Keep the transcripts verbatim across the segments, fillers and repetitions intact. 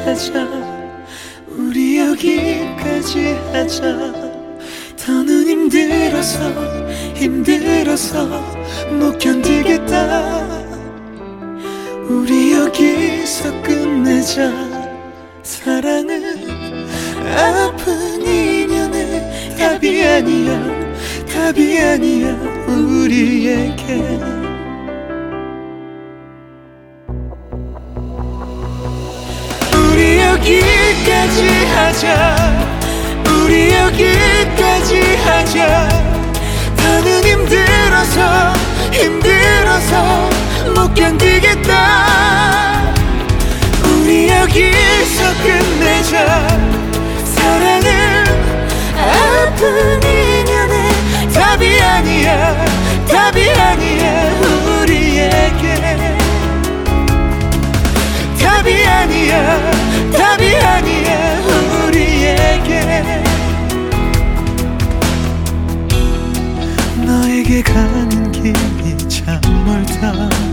하자. 우리 여기까지 하자. 더는 힘들어서 힘들어서 못 견디겠다. 우리 여기서 끝내자. 사랑은 아픈 인연의 답이 아니야. 답이 아니야 우리에게. 우리 여기까지 하자. 우리 여기까지 하자. 더는 힘들어서 힘들어서 못 견디겠다. 우리 여기서 끝내자. 사랑은 아픈 인연의 답이 아니야. 답이 아니야 우리에게. 답이 아니야. 답이 아니야 우리에게. 너에게 가는 길이 참 멀다.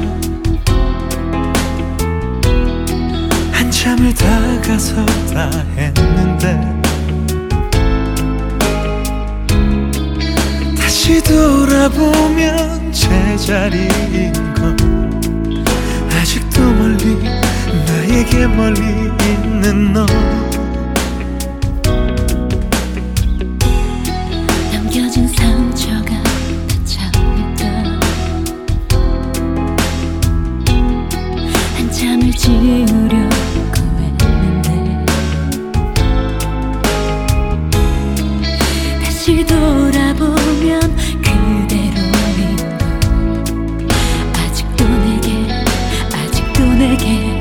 한참을 다가섰다 했는데 다시 돌아보면 제자리인 건 아직도 멀리 나에게 멀리 있는 너. 남겨진 상처가 참 있다. 한참을 지우려고 했는데 다시 돌아보면 그대로인 걸. 아직도 내게 아직도 내게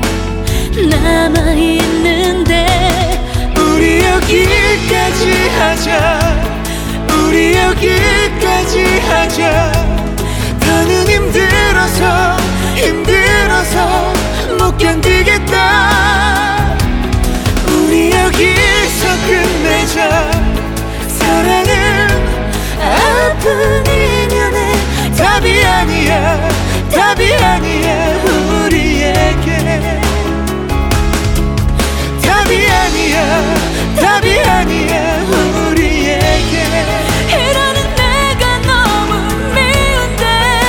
남아있는데. 우리 여기까지 하자. 우리 여기까지 하자. 더는 힘들어서 힘들어서 못 견디겠다. 우리 여기서 끝내자. 사랑은 아픈 인연의 답이 아니야. 답이 아니야 우리에게. 답이 아니야. 답이 아니야 우리에게. 이러는 내가 너무 미운데.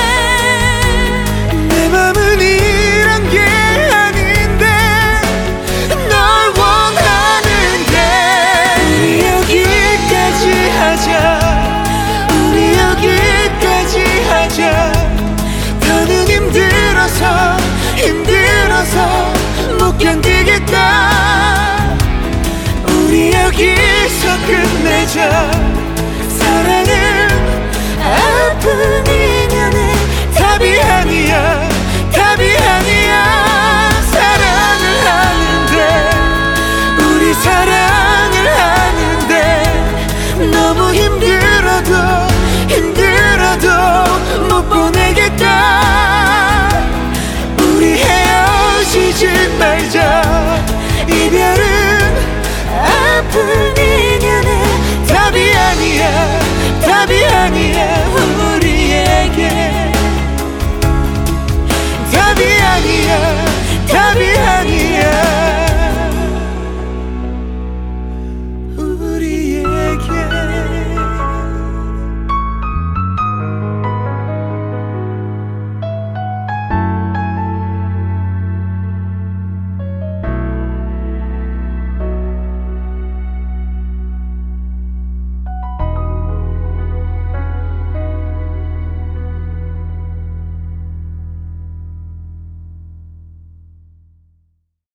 내 맘은 이런 게 아닌데 널 원하는데. 우리 여기까지 하자. 우리 여기까지 하자. 더는 힘들어서 힘들어서 못 견디겠다. 우리 여기서 끝내자.